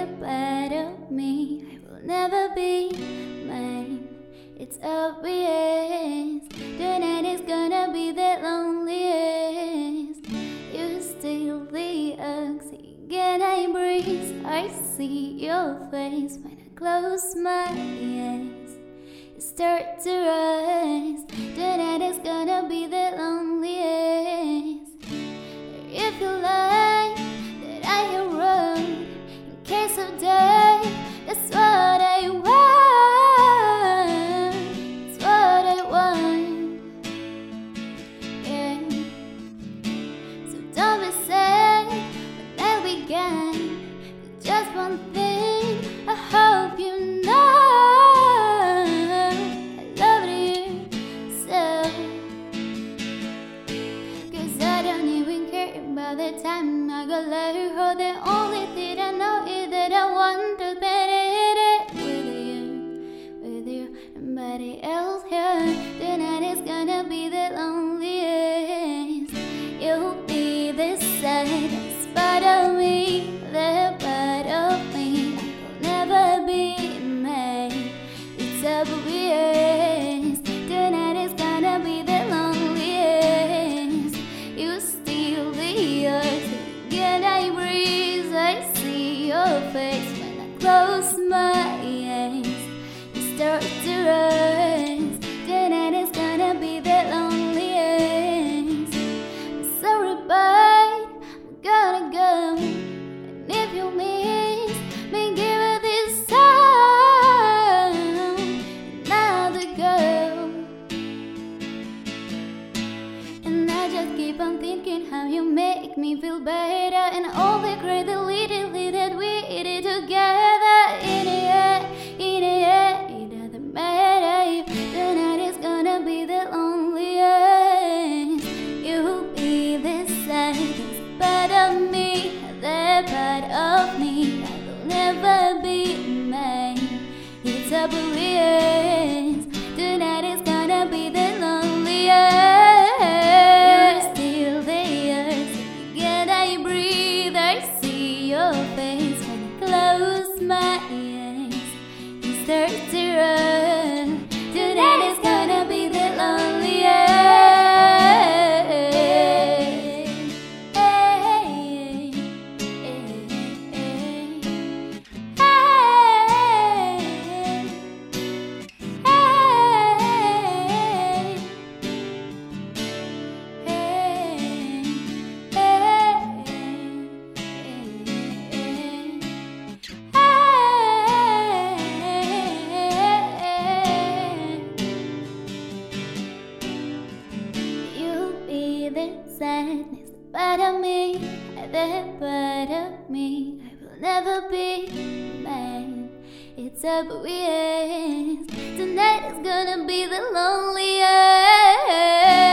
the part of me I will never be mine. It's obvious tonight is gonna be the loneliest. You steal the oxygen I breathe. I see your face when I close my eyes. You start to rise. Tonight is gonna be the loneliest. If you like that I am wrong, in case of death, that's what I want. It's what I want. Yeah. So don't be sad when I began. Just one thing I hope you know. I love you so. 'Cause I don't even care about the time I got let her hold. The only thing I know is that I want to spend it with you, nobody else here. Tonight is gonna be the loneliest. You'll be the saddest part of me, the part of me I will never be mine. It's obvious. Tonight is gonna be the loneliest. You steal the oxygen I breathe. I see your face when I close my eyes. You start to rise. Tonight is gonna be the loneliest. I'm sorry, but I'm gonna go. And if you miss me, give it this song. Another girl. And I just keep on thinking how you make me feel better, and all the crazy little that we did together. In the end, it doesn't matter if tonight is gonna be the loneliest. You'll be the saddest part of me, the part of me I will never be mine. It's obvious. Tonight is gonna be the loneliest. You're still there, so again I breathe. I see your face when I close my eyes. You start to run. Tonight is gonna be the loneliest. The sadness, part of me, the part of me I will never be mine. It's obvious. Tonight is gonna be the loneliest.